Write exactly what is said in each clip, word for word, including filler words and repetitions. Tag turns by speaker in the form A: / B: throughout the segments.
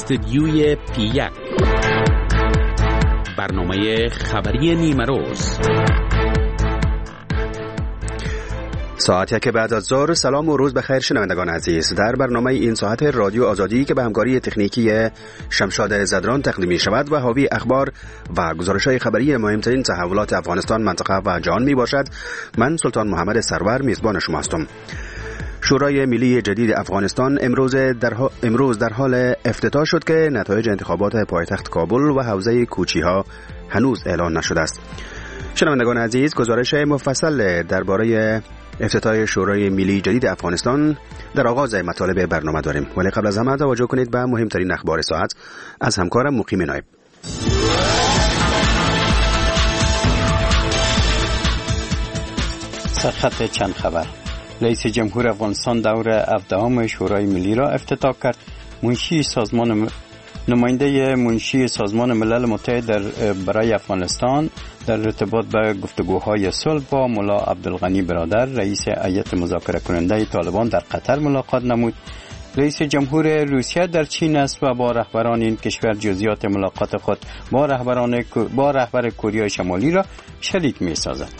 A: استدیوی پی یک، برنامه خبری نیمه روز.
B: ساعتی که بعد از ظهر. سلام و روز بخیر شنوندگان عزیز. در برنامه این ساعت رادیو آزادی که به همکاری تکنیکی شمشاد زدران تقدیم می شود و حاوی اخبار و گزارش‌های خبری مهمترین تحولات افغانستان، منطقه و جهان می باشد. من سلطان محمد سرور میزبان شما هستم. شورای ملی جدید افغانستان امروز در, ها... امروز در حال افتتاح شد که نتایج انتخابات پایتخت کابل و حوزه کوچی‌ها هنوز اعلان نشده است. شنوندگان عزیز، گزارش مفصل درباره افتتاح شورای ملی جدید افغانستان در آغاز مطالب برنامه داریم، ولی قبل از همه توجه کنید به مهمترین اخبار ساعت از همکارم مقیم نایب.
C: سرخط چند خبر. رئیس جمهور افغانستان دور هفدهم شورای ملی را افتتاح کرد. منشی سازمان م... نماینده منشی سازمان ملل متحد در برای افغانستان در ارتباط به گفتگوهای صلح با ملا عبدالغنی برادر، رئیس هیئت مذاکره کننده طالبان، در قطر ملاقات نمود. رئیس جمهور روسیه در چین است و با رهبران این کشور جزئیات ملاقات خود با رهبران با رهبر کره شمالی را شریک می‌سازد.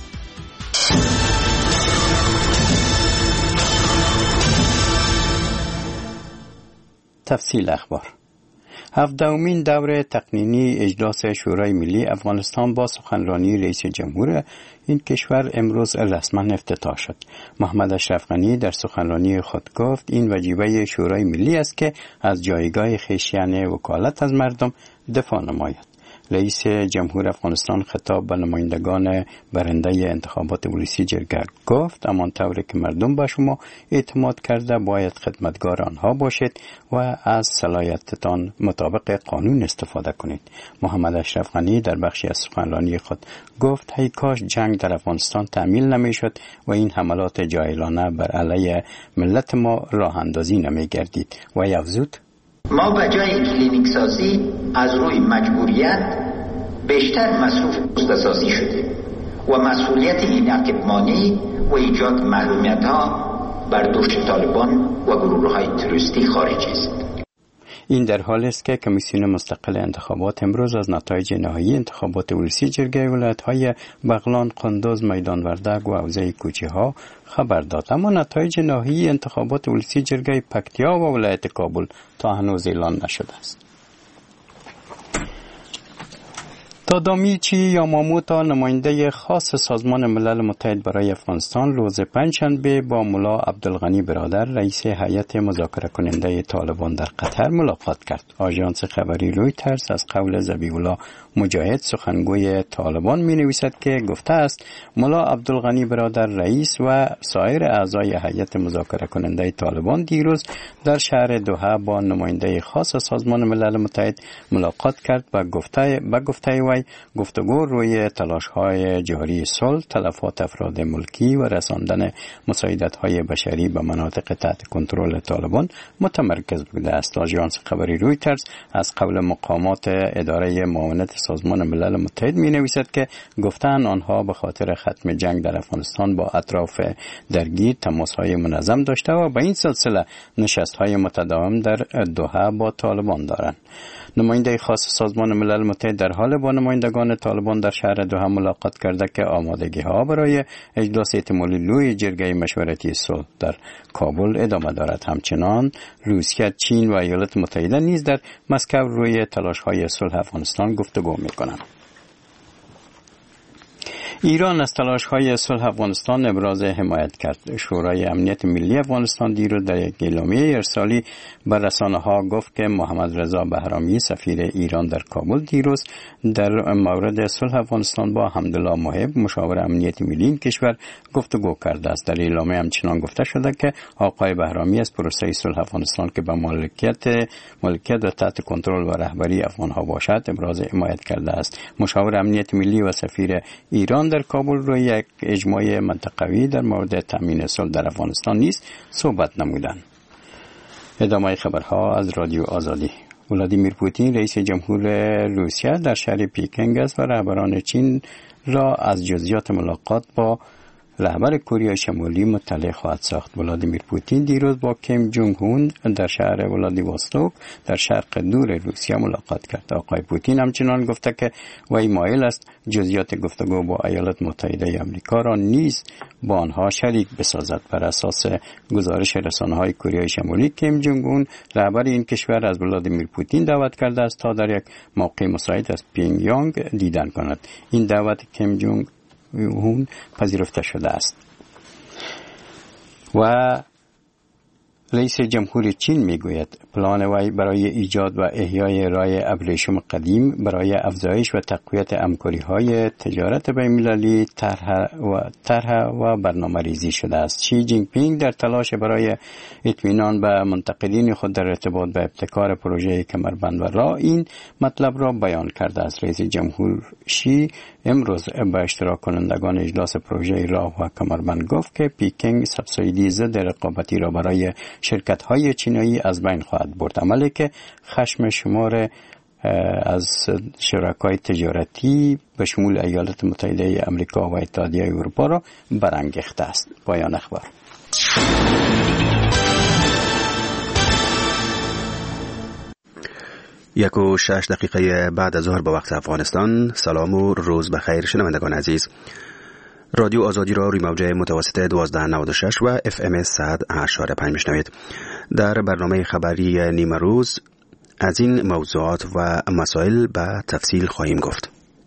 C: تفصیل اخبار. هفدهمین دوره تقنینی اجلاس شورای ملی افغانستان با سخنرانی رئیس جمهور این کشور امروز رسما افتتاح شد. محمد اشرف غنی در سخنرانی خود گفت این وجیبه شورای ملی است که از جایگاه خویش یعنی وکالت از مردم دفاع نماید. رئیس جمهور افغانستان خطاب به نمایندگان برنده انتخابات ولسی جرگه گفت همان طوری که مردم به شما اعتماد کرده باید خدمتگار آنها باشید و از صلاحیتتان مطابق قانون استفاده کنید. محمد اشرف غنی در بخشی از سخنرانی خود گفت ای کاش جنگ در افغانستان تأمیل نمیشد و این حملات جاهلانه بر علیه ملت ما راه اندازی نمیگردید و افزود
D: ما به جای کلینیک سازی از روی مجبوریت بیشتر مصروف اختصاصی شده و مسئولیت این عقب‌مانی و ایجاد محرومیت ها بر دوش طالبان و گروه های تروریستی خارجی است.
C: این در حالی است که کمیسیون مستقل انتخابات امروز از نتایج نهایی انتخابات ولسی جرگه ولایت‌های بغلان، قندوز، میدان وردک و حوزه کوچی‌ها خبر داد، اما نتایج نهایی انتخابات ولسی جرگه پکتیا و ولایت کابل تا هنوز اعلان نشده است. تادامیچی یاماموتا، نماینده خاص سازمان ملل متحد برای افغانستان، روز پنجشنبه با ملا عبدالغنی برادر، رئیس هیئت مذاکره کننده طالبان، در قطر ملاقات کرد. آژانس خبری رویترز از قول ذبیح الله مجاهد، سخنگوی طالبان، می نویسد که گفته است ملا عبدالغنی برادر رئیس و سایر اعضای هیئت مذاکره کننده طالبان دیروز در شهر دوحه با نماینده خاص سازمان ملل متحد ملاقات کرد و گفته به گفته وی گفتگو روی تلاش‌های جاری صلح، تلفات افراد ملکی و رساندن مساعدت‌های بشری به مناطق تحت کنترل طالبان متمرکز بوده است. آژانس خبری رویترز از قول مقامات اداره معاونت سازمان ملل متحد می‌نویسد که گفتند آنها به خاطر ختم جنگ در افغانستان با اطراف درگیر تماس‌های منظم داشته و به این سلسله نشست‌های متداوم در دوحه با طالبان دارند. نماینده خاص سازمان ملل متحد در حال با نمایندگان طالبان در شهر دوحه ملاقات کرده که آمادگی‌ها برای اجلاس احتمالی لوی جرگه مشورتی صلح در کابل ادامه دارد. همچنان روسیه، چین و ایالات متحده نیز در مسکو روی تلاش‌های صلح افغانستان گفتگو می‌کنند. ایران از تلاش‌های صلح افغانستان ابراز حمایت کرد. شورای امنیت ملی افغانستان دیروز در یک اعلامیه ارسالی به رسانه‌ها گفت که محمد رضا بهرامی، سفیر ایران در کابل، دیروز در مورد صلح افغانستان با حمدالله محب، مشاور امنیت ملی این کشور، گفتگو کرده است. در اعلامیه همچنان گفته شده که آقای بهرامی از پروسه صلح افغانستان که به مالکیت مالکیت و تحت کنترل و رهبری افغان‌ها باشد ابراز حمایت کرده است. مشاور امنیت ملی و سفیر ایران در کابل روی یک اجماع منطقوی در مورد تامین صلح در افغانستان نیز صحبت نمودند. ادامه خبرها از رادیو آزادی. ولادیمیر پوتین رئیس جمهور روسیه در شهر پیکنگ است و رهبران چین را از جزئیات ملاقات با رهبر کره شمالی مطلع خواهد ساخت. ولادیمیر پوتین دیروز با کیم جونگ هون در شهر ولادیوستوک در شرق دور روسیه ملاقات کرد. آقای پوتین همچنان گفته که وی مایل است جزئیات گفتگو با ایالات متحده آمریکا را نیز با آنها شریک بسازد. بر اساس گزارش رسانه‌های کره شمالی، کیم جونگ هون رهبر این کشور از ولادیمیر پوتین دعوت کرده است تا در یک موقع مساعد از پیونگ یانگ دیدن کند. این دعوت کیم جونگ هون پذیرفته شده است. و رئیس جمهور چین میگوید پلان وی برای ایجاد و احیای راه ابریشم قدیم برای افزایش و تقویت همکاری‌های تجارت بین‌المللی طرح و طرح و برنامه‌ریزی شده است. شی جین پینگ در تلاش برای اطمینان به منتقدین خود در ارتباط به ابتکار پروژه کمربند و راه این مطلب را بیان کرده است. رئیس جمهور شی امروز به اشتراک کنندگان اجلاس پروژه راه و کمربند گفت که پکینگ سبسیدی ضد رقابتی را برای شرکت‌های چینی از بین خواهد برد، عملی که خشم شمار از شرکای تجارتی به شمول ایالات متحده آمریکا و اتحادیه اروپا را برانگیخته است. پایان اخبار.
B: یک و شش دقیقه بعد از ظهر به وقت افغانستان. سلام و روز بخیر شنوندگان عزیز. رادیو آزادی را روی موج متوسط دوازده نود و شش و اف ام صد و هشت و پنج میشنوید. در برنامه خبری نیمه روز از این موضوعات و مسائل به تفصیل خواهیم گفت.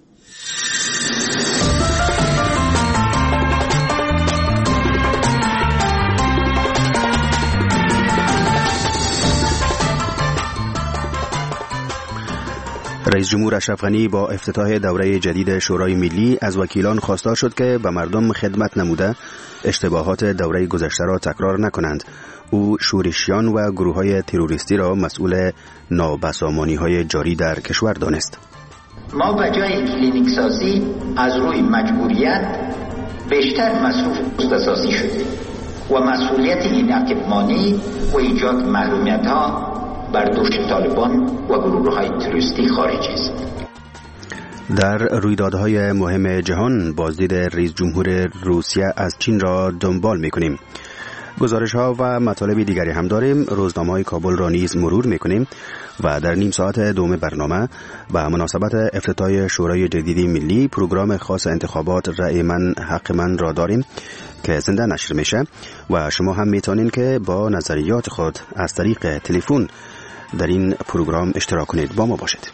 B: رئیس جمهور اشرف غنی با افتتاح دوره جدید شورای ملی از وکیلان خواستار شد که به مردم خدمت نموده اشتباهات دوره گذشته را تکرار نکنند. او شورشیان و گروه‌های تروریستی را مسئول نابسامانی‌های جاری در کشور دانست.
D: ما به جای کلینیک سازی از روی مجبوریت بیشتر مصروف اختصاصی شدیم و مسئولیت این اکیپمانی و ایجاد محرومیت‌ها بر دوش طالبان و گروه‌های تروریستی خارجی است.
B: در رویدادهای مهم جهان بازدید رئیس جمهور روسیه از چین را دنبال می‌کنیم. گزارش‌ها و مطالب دیگری هم داریم. روزنامه‌های کابل را نیز مرور می‌کنیم و در نیم ساعت دوم برنامه به مناسبت افتتاح شورای جدید ملی پروگرام خاص انتخابات رأی من حق من را داریم که زنده نشر میشه و شما هم میتونین که با نظریات خود از طریق تلفن در این پروگرام اشتراک کنید. با ما باشید.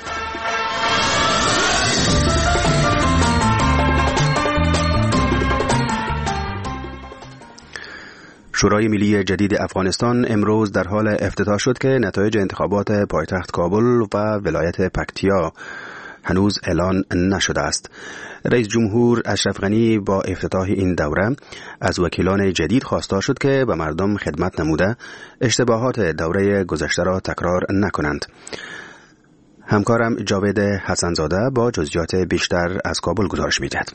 B: شورای ملی جدید افغانستان امروز در حال افتتاح شد که نتایج انتخابات پایتخت کابل و ولایت پکتیا هنوز اعلان نشده است. رئیس جمهور اشرف غنی با افتتاح این دوره از وکیلان جدید خواستار شد که به مردم خدمت نموده اشتباهات دوره گذشته را تکرار نکنند. همکارم جاوید حسنزاده با جزئیات بیشتر از کابل گزارش می‌دهد.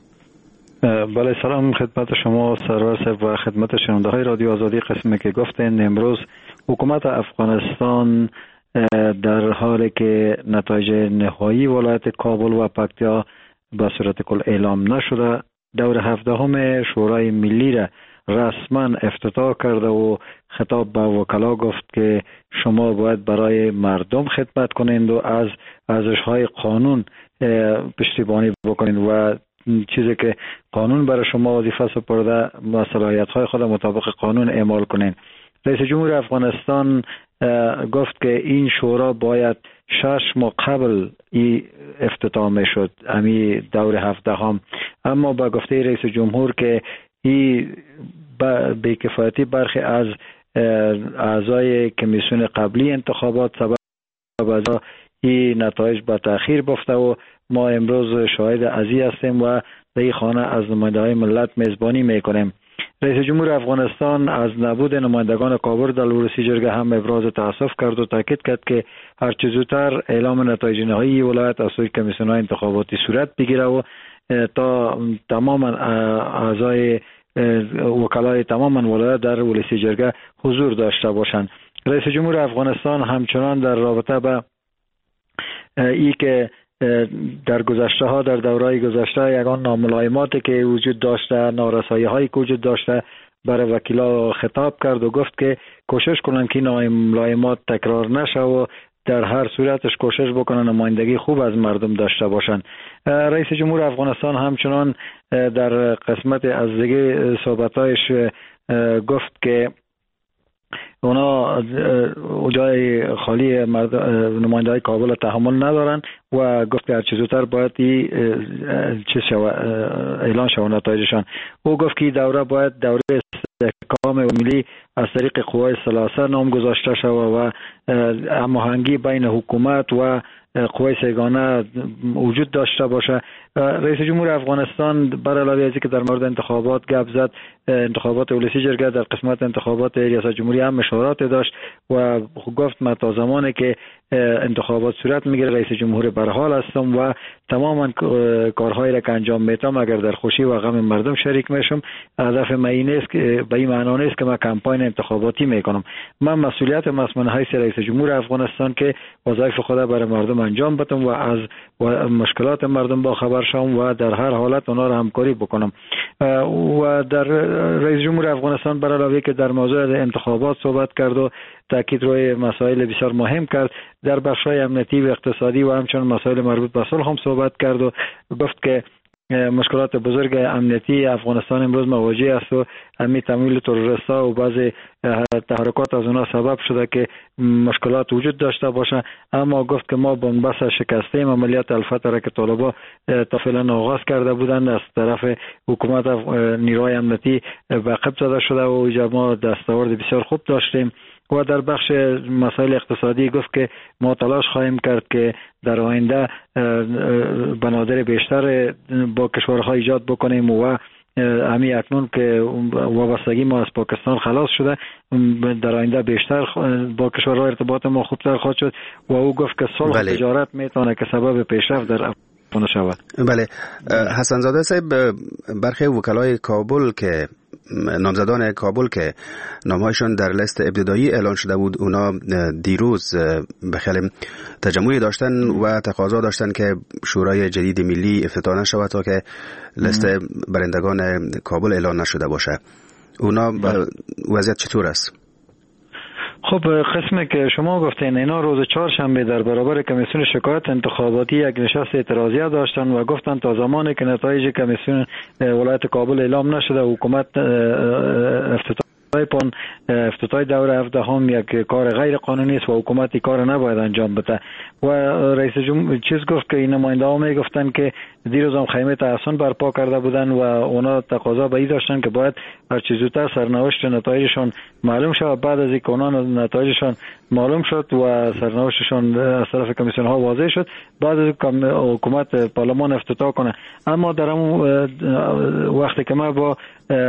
E: بله، سلام خدمت شما سرور صاحب و خدمت شنونده های رادیو آزادی. قسمی که گفتین امروز حکومت افغانستان در حالی که نتایج نهایی ولایت کابل و پکتیا به صورت کل اعلام نشده، دور هفدهم شورای ملی را رسما افتتاح کرده و خطاب به وکلا گفت که شما باید برای مردم خدمت کنید و از ارزش‌های قانون پشتیبانی بکنید و چیزی که قانون برای شما وظیفه سپرده و صلاحیت‌های خود مطابق قانون اعمال کنید. رئیس جمهور افغانستان گفت که این شورا باید شش ماه قبل ای افتتاح می شد، امی دور هفدهم، اما با گفته رئیس جمهور که ای به کفایتی برخی از اعضای کمیسیون قبلی انتخابات سبب از این نتایج به تأخیر بافته و ما امروز شاهد ازی هستیم و در این خانه از نماینده های ملت میزبانی میکنیم. رئیس جمهور افغانستان از نبود نمایندگان کابل در ورودی جرگه هم ابراز تاسف کرد و تاکید کرد که هر چه زودتر اعلام نتایج نهایی ولایت از سوی کمیسیون انتخاباتی صورت بگیره و تا تمام اعضای وکلای تمام ولایت در ورودی جرگه حضور داشته باشند. رئیس جمهور افغانستان همچنان در رابطه با ای که در گذشته ها در دورهای گذشته یگان ناملایماتی که وجود داشته، نارسایی هایی که وجود داشته برای وکیلا خطاب کرد و گفت که کوشش کنن که ناملایمات تکرار نشه و در هر صورتش کوشش بکنن نمایندگی خوب از مردم داشته باشن. رئیس جمهور افغانستان همچنان در قسمت از دیگه صحبتایش گفت که اونا جای خالی نماینده های کابل تحمل ندارن و گفت که هر چه زودتر باید چیز شو اعلان شود نتایجشان. او گفت که دوره باید دوره استحکام ملی از طریق قوای ثلاثه نام گذاشته شود و هماهنگی بین حکومت و قوای سگانه وجود داشته باشه. رئیس جمهور افغانستان بر علاوه از اینکه در مورد انتخابات گپ زد، انتخابات ولسی جرگه در قسمت انتخابات ریاست جمهوری هم اشارات داشت و گفت ما تا زمانی که انتخابات صورت میگیره رئیس جمهور بر حال هستم و تماما کارهایی را که انجام میدم اگر در خوشی و غم مردم شریک میشم. هدف من این است که به این معنی نیست که من کمپاین انتخاباتی میکنم. من مسئولیت مسئول حیث رئیس جمهور افغانستان که وظایف خود برای مردم انجام بدم و از و مشکلات مردم با خبر شوم و در هر حالت اونا را همکاری بکنم. و در رئیس جمهور افغانستان بر علاوه که در موضوع انتخابات صحبت کرد و تاکید روی مسائل بسیار مهم کرد، در بخش‌های امنیتی و اقتصادی و همچنین مسائل مربوط به صلح هم صحبت کرد و گفت که مشکلات بزرگ امنیتی افغانستان امروز مواجه است و همین تمویل تروریست‌ها و بعضی تحرکات از اونها سبب شده که مشکلات وجود داشته باشه. اما گفت که ما بنبست شکسته عملیات الفتح را که طالبان تا فعلا آغاز کرده بودند از طرف حکومت نیروهای امنیتی به عقب زده شده و اینجا ما دستاورد بسیار خوب داشتیم. و در بخش مسائل اقتصادی گفت که ما تلاش خواهیم کرد که در آینده بنادر بیشتر با کشورها ایجاد بکنیم و همین اکنون که وابستگی ما از پاکستان خلاص شده در آینده بیشتر با کشورها ارتباط ما خوبتر خواهد شد و او گفت که صلح و تجارت میتونه که سبب پیشرفت در افغانستان شود.
B: بله حسن زاده صاحب، برخی وکلای کابل که نامزدان کابل که نامهایشان در لیست ابتدایی اعلان شده بود، اونا دیروز به خیال تجمعی داشتن و تقاضا داشتن که شورای جدید ملی افتتاح نشود تا که لیست برندگان کابل اعلان نشده باشه. اونا وضعیت چطور است؟
E: خب قسمی که شما گفتین اینا روز چهارشنبه در برابر کمیسیون شکایت انتخاباتی یک نشست اعتراضیه داشتن و گفتن تا زمانی که نتایج کمیسیون ولایت کابل اعلام نشده حکومت افتتاح پون افتتاح دوره هفدهم یک کار غیر قانونی است و حکومتی کار نباید انجام بده. و رئیس جمهور چیز گفت که این نماینده ها می گفتن که دیروز هم خیمه تحسن برپا کرده بودن و اونا تقاضا به این داشتن که باید هر چه زودتر سرنوشت نتایجشان معلوم شود. بعد از اینکه اونا نتایجشان معلوم شد و سرنوشتشان از طرف کمیسیون ها واضح شد، بعد از حکومت پارلمان افتتاح کنه. اما در اون وقتی که ما با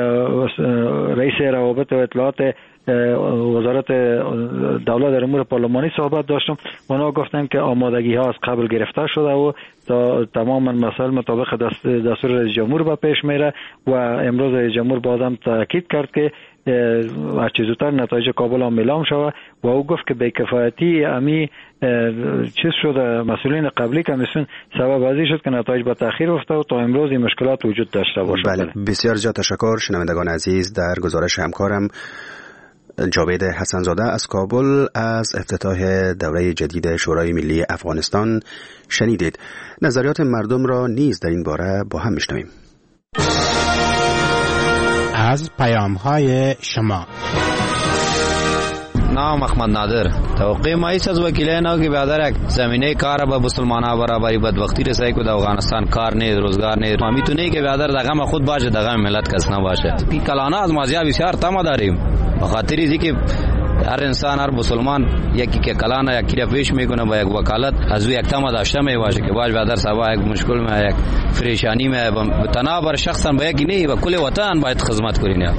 E: رئیس روابط و اطلاعات وزارت دولت در امور پارلمانی صحبت داشتم، اونا گفتن که آمادگی ها از قبل گرفته شده و تا تماما مسائل مطابق دست دستور رئیس جمهور به پیش میره و امروز رئیس جمهور بازم تاکید کرد که هر چه زودتر نتایج کابل هم اعلام شود و او گفت که بی‌کفایتی امی چیز شده مسئولین قبلی کمیسیون سبب ازی شد که نتایج به تأخیر افتاد و تا امروز این مشکلات وجود داشته باشه.
B: بله بسیار زیاد تشکر شنوندگان عزیز. در گزارش همکارم جاوید حسن زاده از کابل از افتتاح دوره جدید شورای ملی افغانستان شنیدید. نظریات مردم را نیز در این باره با هم میشنویم.
F: از پیام‌های شما.
G: نام احمد نادر. توقع ما ایست از وکیلان او که برادر زمینه کار به مسلمانان برابری بدبختی رسای کو در افغانستان کار نه روزگار نه ما میتونه که برادر دغه خود باشه دغه ملت کس نه باشه. کی کلانه از مازیار بسیار تما داریم به خاطر اینکه هر انسان هر مسلمان یکی که کلانه یکی را پیش میکنه با یک وکالت از او یک تما داشته می باشه که باش برادر سبا یک مشکل می یک پریشانی می تنها بر شخصا به یکی نه و کل وطن باید خدمت کنین.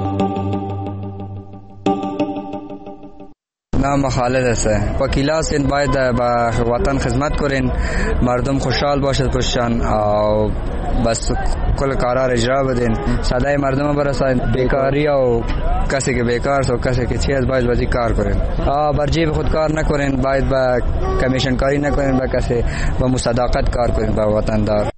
H: نام خالد است. وکیلا سند باید به وطن خدمت کنین، مردم خوشحال باشد پشتن او بس کل کارا را اجرا بدین، صدای مردم برسانید. بیکاری و کسی که بیکار است و کسی که چیز باید بازی کار کنین. بر جیب خود کار نکنین، باید با کمیشن کاری نکنین، با کسی با مصداقت کار کنین با وطندار.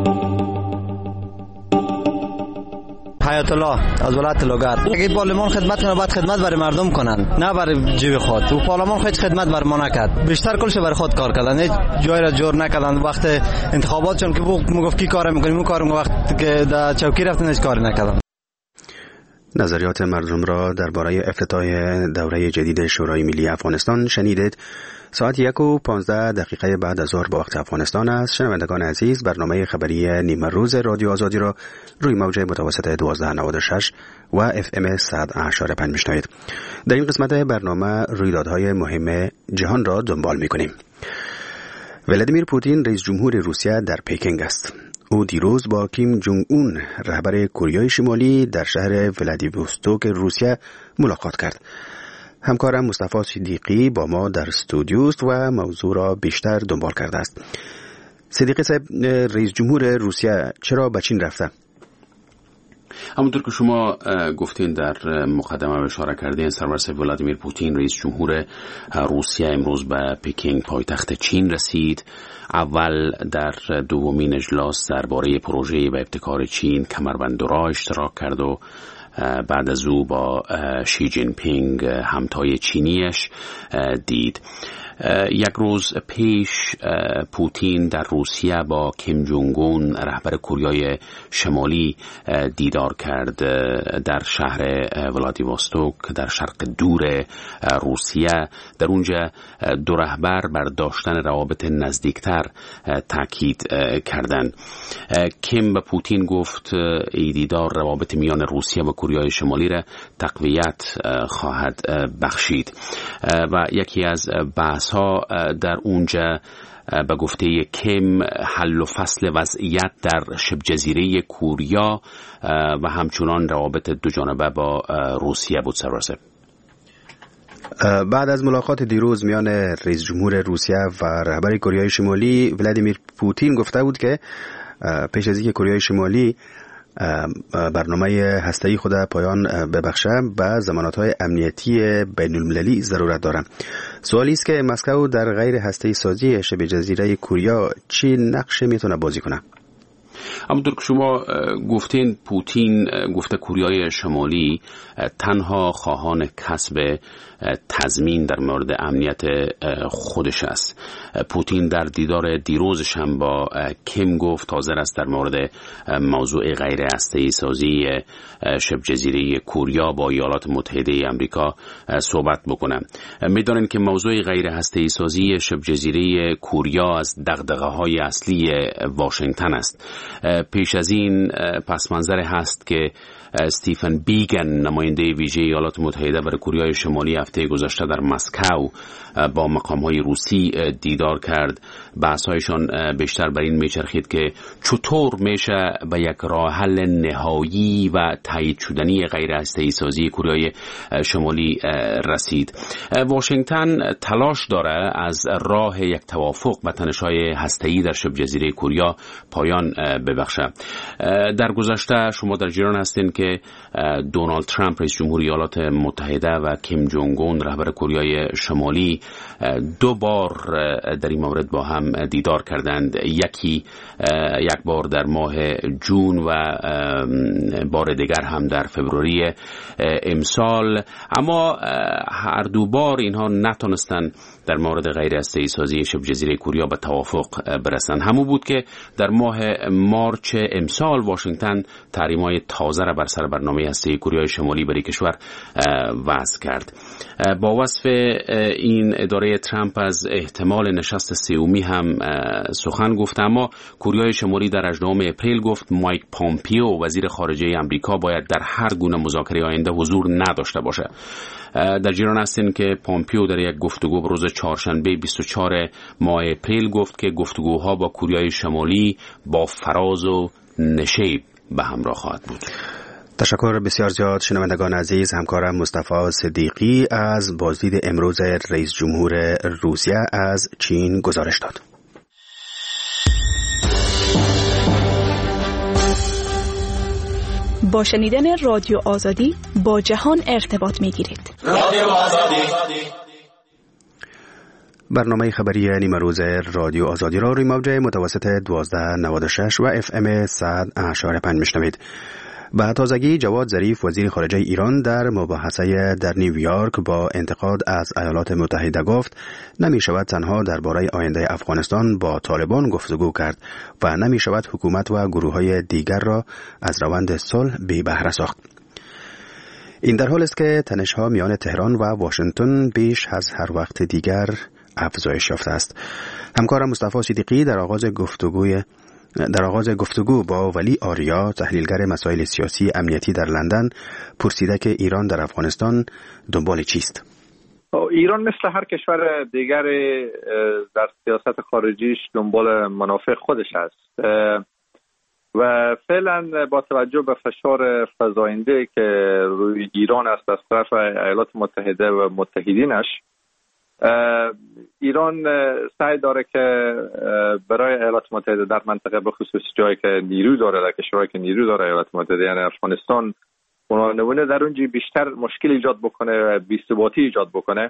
I: حیات الله از ولایت لوگر. اگه پارلمان خدمت کنه باید خدمت برای مردم کنن، نه برای جیب خود. و پارلمان خود خدمت برای ما نکرد، بیشتر کلش برای خود کار کردن، هیچ جای را جور نکردن. وقت انتخابات چون که میگفت کی کار میکنیم اون کارو، وقت که در چوکی رفتن هیچ کاری نکردن.
B: نظریات مردم را درباره افتتاح دوره جدید شورای ملی افغانستان شنیدید. ساعت یک و پانزده دقیقه بعد از ظهر با وقت افغانستان است. شنوندگان عزیز، برنامه خبری نیمه روز رادیو آزادی را روی موج متوسط دوازده نود و شش و اف ام صد و اشاره پنج میشنوید. در این قسمت برنامه رویدادهای مهم جهان را دنبال میکنیم. ولادیمیر پوتین رئیس جمهور روسیه در پکینگ است. او دیروز با کیم جونگ اون رهبر کره شمالی در شهر ولادیوستوک روسیه ملاقات کرد. همکارم مصطفی صدیقی با ما در استودیو است و موضوع را بیشتر دنبال کرده است. صدیقی صاحب، رئیس جمهور روسیه چرا به چین رفته؟
A: همونطور که شما گفتین در مقدمه اشاره کردین، سرور ولادیمیر پوتین رئیس جمهور روسیه امروز به پکینگ پایتخت چین رسید. اول در دومین اجلاس درباره پروژه به ابتکار چین کمربند را اشتراک کرد و بعد از او با شی جین پینگ همتای چینیش دید. یک روز پیش پوتین در روسیه با کیم جونگ اون رهبر کره شمالی دیدار کرد در شهر ولادیوستوک در شرق دور روسیه. در اونجا دو رهبر بر داشتن روابط نزدیکتر تاکید کردند. کیم به پوتین گفت این دیدار روابط میان روسیه و کره شمالی را تقویت خواهد بخشید و یکی از بحث ها در اونجا به گفته کیم حل و فصل وضعیت در شبه جزیره کوریا و همچنان روابط دو جانبه با روسیه بود. سرورسه
B: بعد از ملاقات دیروز میان رئیس جمهور روسیه و رهبر کره شمالی، ولادیمیر پوتین گفته بود که پیش از اینکه کره شمالی برنامه هسته‌ای خود پایان ببخشه به ضمانت‌های امنیتی بین‌المللی ضرورت دارد. سوالی است که مسکو در غیر هسته‌ای سازی شبه جزیره کوریا چی نقش میتونه بازی کنه؟
A: همونطور که شما گفتین، پوتین گفته کوریای شمالی تنها خواهان کسب تضمین در مورد امنیت خودش است. پوتین در دیدار دیروزش هم با کیم گفت حاضر است در مورد موضوع غیر هسته‌ای سازی شبه جزیره کوریا با ایالات متحده آمریکا صحبت بکنه. می‌دانند که موضوع غیر هسته‌ای سازی شبه جزیره کوریا از دغدغه‌های اصلی واشنگتن است. پیش از این پس منظر هست که استیفن بیگن، نماینده ویژه ایالات متحده برای کره شمالی، هفته گذشته در مسکو با مقام‌های روسی دیدار کرد. بحث‌هایشان بیشتر بر این میچرخید که چطور میشه به یک راه حل نهایی و تایید شدنی غیر هسته‌ای سازی کره شمالی رسید. واشنگتن تلاش داره از راه یک توافق به تنش‌های هسته‌ای در شبه جزیره کوریا پایان ببخشه. در گذشته شما در جریان هستین که دونالد ترامپ رئیس جمهور ایالات متحده و کیم جونگ اون رهبر کره شمالی دو بار در این مورد با هم دیدار کردند. یکی یک بار در ماه جون و بار دیگر هم در فوریه امسال، اما هر دو بار اینها نتونستند در مورد غیر هسته‌ای سازی شبه جزیره کوریا به توافق برسند. همون بود که در ماه مارچ امسال واشنگتن تحریم‌های تازه را بر سر برنامه هسته‌ای کره شمالی برای کشور وضع کرد. با وصف این اداره ترامپ از احتمال نشست سومی هم سخن گفت، اما کره شمالی در هجدهم اپریل گفت مایک پامپیو وزیر خارجه آمریکا باید در هر گونه مذاکره آینده حضور نداشته باشه. در جریان هستین که پامپیو در یک گفتگو روز چهارشنبه بیست و چهارم ماه اپریل گفت که گفتگوها با کره شمالی با فراز و نشیب به همراه خواهد بود.
B: تشکر بسیار زیاد شنوندگان عزیز. همکارم مصطفی صدیقی از بازدید امروز رئیس جمهور روسیه از چین گزارش داد.
J: با شنیدن رادیو آزادی با جهان ارتباط میگیرید.
B: رادیو آزادی. برنامه خبری نیمه روز رادیو آزادی را روی موج متوسط دوازده نود و شش و اف ام صد و اشاره پنج میشنوید. به تازگی جواد ظریف وزیر خارجه ایران در مباحثه در نیویورک با انتقاد از ایالات متحده گفت نمی شود تنها درباره آینده افغانستان با طالبان گفتگو کرد و نمی شود حکومت و گروه های دیگر را از روند صلح بی بهره ساخت. این در حال است که تنش‌ها میان تهران و واشنگتن بیش از هر وقت دیگر افزایش یافته است. همکارم مصطفی صدیقی در آغاز گفتگوی در آغاز گفتگو با ولی آریا تحلیلگر مسائل سیاسی امنیتی در لندن پرسیده که ایران در افغانستان دنبال چیست؟
K: ایران مثل هر کشور دیگر در سیاست خارجیش دنبال منافع خودش است و فعلا با توجه به فشار فزاینده که روی ایران است از طرف ایالات متحده و متحدینش، ایران سعی داره که برای ایالات متحده در منطقه به خصوص جایی که نیرو داره، در کشورهایی که نیرو داره ایالات متحده یعنی افغانستان، اونها در اونجا بیشتر مشکل ایجاد بکنه و بی‌ثباتی ایجاد بکنه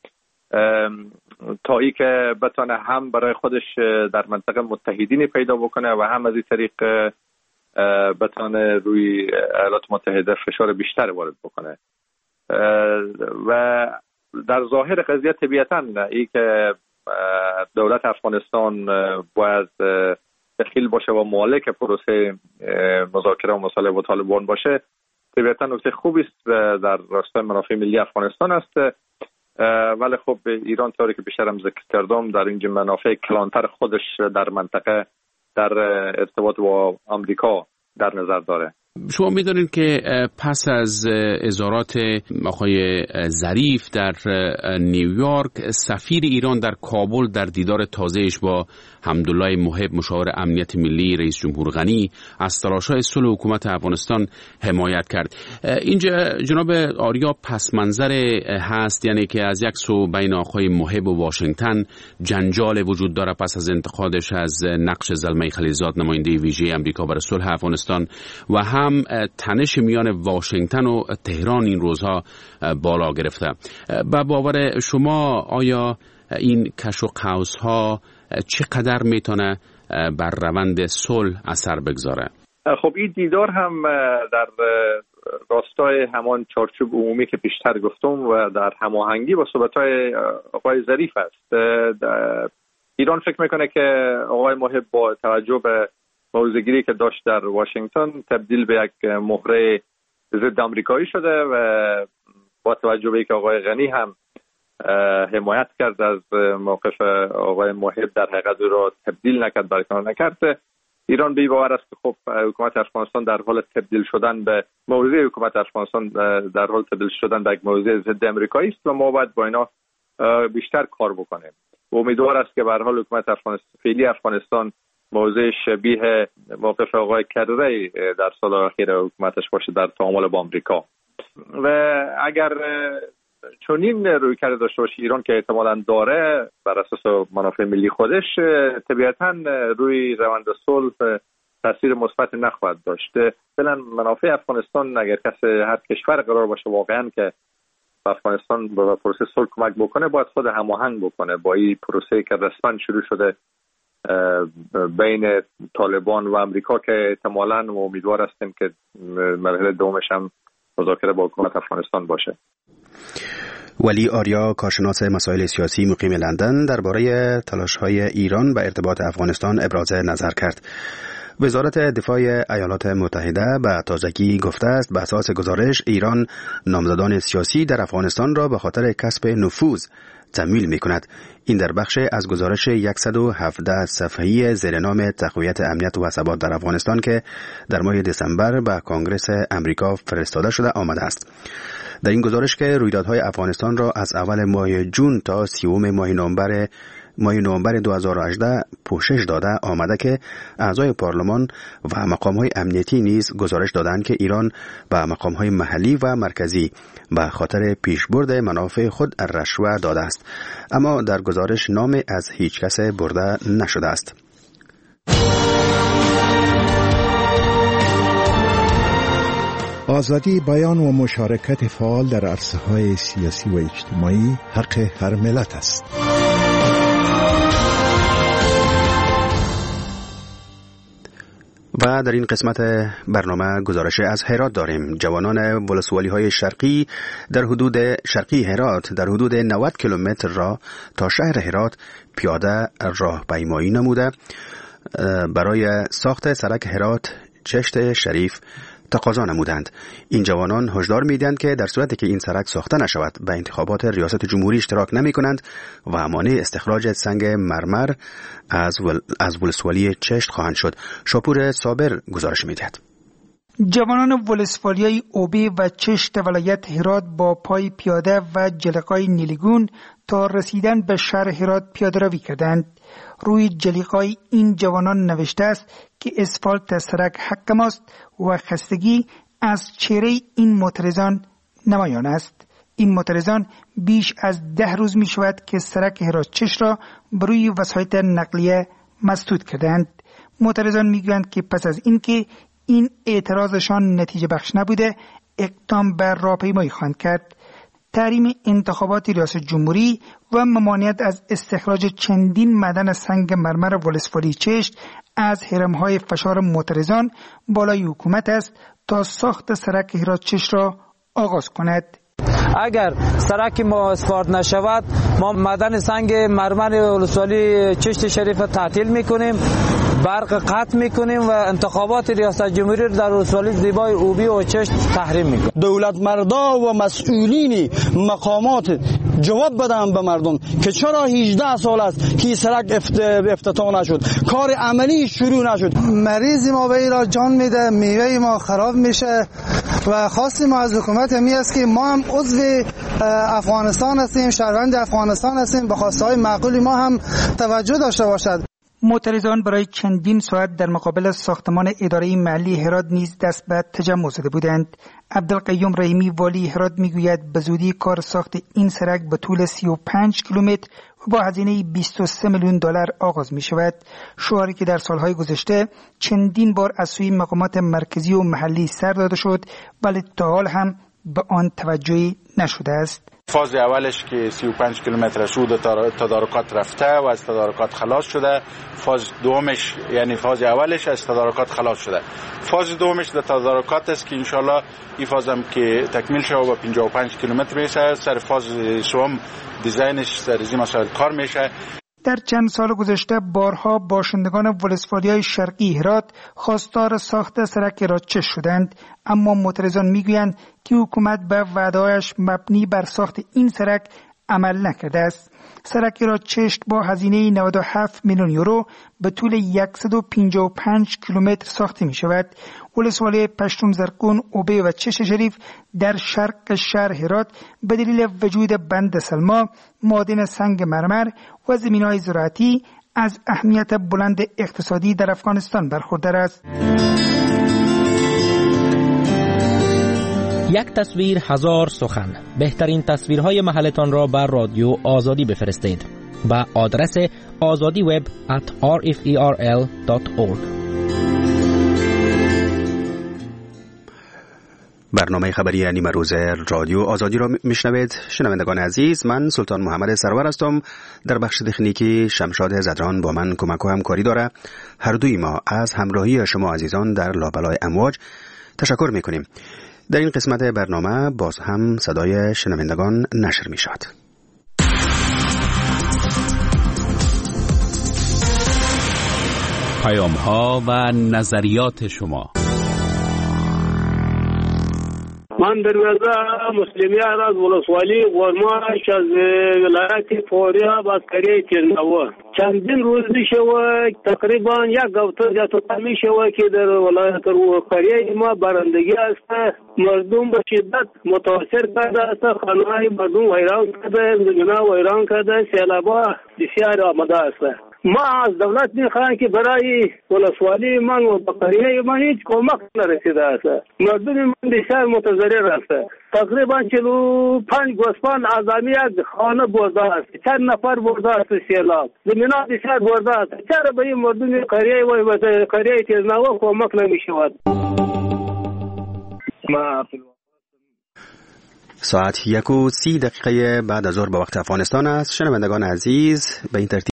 K: تا ای که بتونه هم برای خودش در منطقه متحدینی پیدا بکنه و هم از این طریق بتونه روی ایالات متحده فشار بیشتر وارد بکنه. و در ظاهر قضیه طبیعتاً ای که دولت افغانستان باید دخیل باشه و مالک پروسه مذاکره و مصالحه با طالبان باشه، طبیعتاً نکته خوبی است در راستای منافع ملی افغانستان است، ولی خب ایران طوری که بیشتر هم ذکر کردم در اینجا منافع کلانتر خودش در منطقه در ارتباط با آمریکا در نظر داره.
A: شما می‌دونید که پس از اظهارات آقای ظریف در نیویورک، سفیر ایران در کابل در دیدار تازه‌اش با حمدالله محب مشاور امنیت ملی رئیس جمهور غنی از تلاش‌های صلح حکومت افغانستان حمایت کرد. اینجا جناب آریا پس منظر هست، یعنی که از یک سو بین آقای محب و واشنگتن جنجال وجود داره پس از انتقادش از نقش زلمه خلیلزاد نماینده ویژه آمریکا برای صلح افغانستان و هم تنش میان واشنگتن و تهران این روزها بالا گرفته. به باور شما آیا این کش و قوس‌ها چقدر میتونه بر روند صلح اثر بگذاره؟
K: خب این دیدار هم در راستای همان چارچوب عمومی که پیشتر گفتم و در هماهنگی با صحبت‌های آقای ظریف است. ایران فکر میکنه که آقای محب با توجه به موضع‌گیری که داشت در واشنگتن تبدیل به یک مهره ضد آمریکایی شده و با توجه به اینکه آقای غنی هم حمایت کرد از موقف آقای محب، در حقیقت او را تبدیل نکرد، برکنار نکرد، ایران بی باور است که خب حکومت افغانستان در حال تبدیل شدن به موضع حکومت افغانستان در حال تبدیل شدن به یک موضع ضد آمریکایی است و ما باید با اینا بیشتر کار بکنیم. امیدوار است که به هر حال حکومت افغانستان فعلی افغانستان موضع شبیه موقف آقای کرری در سال اخیر حکومتش باشه در تعامل با آمریکا. و اگر چنین روی کرده داشته باشه ایران که احتمالاً داره بر اساس منافع ملی خودش، طبیعتاً روی روند صلح تاثیر مثبت نخواهد داشت. فعلا منافع افغانستان اگر کسی هر کشور قرار باشه واقعاً که افغانستان به پروسه صلح کمک بکنه، باید خود هماهنگ بکنه با این پروسه که رسما شروع شده بین طالبان و امریکا که احتمالاً و امیدوار هستیم که مرحله دومش هم مذاکره با حکومت افغانستان باشه.
B: ولی آریا کارشناس مسائل سیاسی مقیم لندن درباره تلاش‌های ایران به ارتباط افغانستان ابراز نظر کرد. وزارت دفاع ایالات متحده به تازگی گفته است به اساس گزارش ایران نامزدان سیاسی در افغانستان را به خاطر کسب نفوذ تمویل می کند. این در بخش از گزارش صد و هفده صفحه‌ای زیر نام تقویت امنیت و ثبات در افغانستان که در ماه دسامبر به کنگره امریکا فرستاده شده آمده است. در این گزارش که رویدادهای افغانستان را از اول ماه جون تا سیوم ماه نوامبر ماه نوامبر دو هزار و هجده پوشش داده آمده که اعضای پارلمان و مقام‌های امنیتی نیز گزارش دادند که ایران به مقام‌های محلی و مرکزی به خاطر پیشبرد منافع خود رشوه داده است، اما در گزارش نام از هیچ کس برده نشده است.
L: آزادی بیان و مشارکت فعال در عرصه‌های سیاسی و اجتماعی حق هر ملت است.
B: و در این قسمت برنامه گزارش از هرات داریم. جوانان ولسوالی های شرقی در حدود شرقی هرات در حدود نود کیلومتر را تا شهر هرات پیاده راهپیمایی نموده برای ساخت سرک هرات چشت شریف تقاضا نمودند. این جوانان هشدار میدهند که در صورتی که این سرک ساخته نشود و انتخابات ریاست جمهوری اشتراک نمی کنند و مانع استخراج سنگ مرمر از ول... از ولسوالی چشت خواهند شد. شاپور صابر گزارش میدهد.
M: جوانان ولسوالیای اوبی و چشت ولایت هرات با پای پیاده و جلیقه‌های نیلیگون تا رسیدن به شهر هرات پیاده روی کردند. روی جلیقه‌های این جوانان نوشته است که اسفالت سرک حق ماست و خستگی از چهره این معترضان نمایان است. این معترضان بیش از ده روز می شود که سرک هرات چشت را بروی وسایط نقلیه مسدود کردند. معترضان می گویند که پس از اینکه این اعتراضشان نتیجه بخش نبوده اقدام بر راهپیمایی خواهند کرد. تحریم انتخابات ریاست جمهوری و ممانعت از استخراج چندین معدن سنگ مرمر ولسوالی چشت از هرم‌های فشار معترضان بالای حکومت است تا ساخت سرک هرات چشت را آغاز کند.
N: اگر سرک ما اسفارت نشود ما معدن سنگ مرمر ولسوالی چشت شریف تعطیل میکنیم، برق قطع میکنیم و انتخابات ریاست جمهوری رو در ولسوالی زیبای اوبی و چشت تحریم میکنیم.
O: دولت مردا و مسئولین مقامات جواب بدن به مردم که چرا هجده سال است که سرک افتتاح نشد، کار عملی شروع نشد.
P: مریض ما به ایران جان میده، میوه ما خراب میشه و خواستیم ما از حکومت می است که ما هم عضو افغانستان هستیم، شهروند افغانستان هستیم، به خواسته های معقولی ما هم توجه داشته باشد.
M: معترضان برای چندین ساعت در مقابل ساختمان اداره محلی هرات نیز دست به تجمع زده بودند. عبدالقیوم رحیمی والی هرات میگوید به زودی کار ساخت این سرک به طول سی و پنج کیلومتر و با هزینه بیست و سه میلیون دلار آغاز می شود. شعاری که در سالهای گذشته چندین بار از سوی مقامات مرکزی و محلی سر داده شد ولی تا حال هم به آن توجهی نشده است.
Q: فاز اولش که سی و پنج کیلومتر شد تدارکات رفته و از تدارکات خلاص شده. فاز دومش یعنی فاز اولش از تدارکات خلاص شده. فاز دومش در تدارکات است که انشالله این فاز هم که تکمیل شده و پنجاه و پنج کیلومتر میشه. سر فاز سوم دیزاینش سر این مسائل کار میشه.
M: در چند سال گذشته بارها باشندگان ولسوالی‌های شرقی هرات خواستار ساخت سرک هرات چشت شدند، اما معترضان میگویند که حکومت به وعده‌هایش مبنی بر ساخت این سرک عمل نکرده است. سرک هرات چشت با هزینه نود و هفت میلیون یورو به طول صد و پنجاه و پنج کیلومتر ساخته می شود. ولسوالی پشتون زرکون، اوبه و چشت شریف در شرق شهر هرات به دلیل وجود بند سلما، معادن سنگ مرمر و زمین‌های زراعتی از اهمیت بلند اقتصادی در افغانستان برخوردار است.
R: یک تصویر هزار سخن. بهترین تصویرهای محلتان را بر رادیو آزادی بفرستید با آدرس آزادی وب ات آر اف ای آر ال دات اورگ.
B: برنامه خبری نیمه روز رادیو آزادی را میشنوید. شنوندگان عزیز، من سلطان محمد سرور هستم. در بخش تکنیکی شمشاد زدران با من کمک و همکاری داره. هر دوی ما از همراهی شما عزیزان در لابلای امواج تشکر میکنیم. در این قسمت برنامه باز هم صدای شنوندگان نشر می شود.
A: پیام ها و نظریات شما.
S: من دروازه مسلمیان از ولسوالی غرماش از ولایت فوریا باسکری تیرنوا چندین روز میشه و تقریبا یک هفته جاتو میشه و که در ولایت فوریا ما برندگی است. مردم به شدت متاثر کرده است. خانه‌های مردم ویران کرده، زمین‌ها ویران کرده، سیلاب‌ها بسیار آمده است. ما از دولت میخواهیم که برای ولسوالی من و بقریه من هیچ کمک نرسیده است. مردم من بسیار متضرر است. تقریبا چلو پنج گوسفند اعظمی یک خانه برده است. چند نفر برده است سیلاب. زمین‌ها بسیار برده است. چرا به این مردم قریه و قریه تیزنوا کمک نمیشود؟
T: ما
B: ساعت یک و سی دقیقه بعد از ظهر به وقت افغانستان است. شنوندگان عزیز، به این ترتیب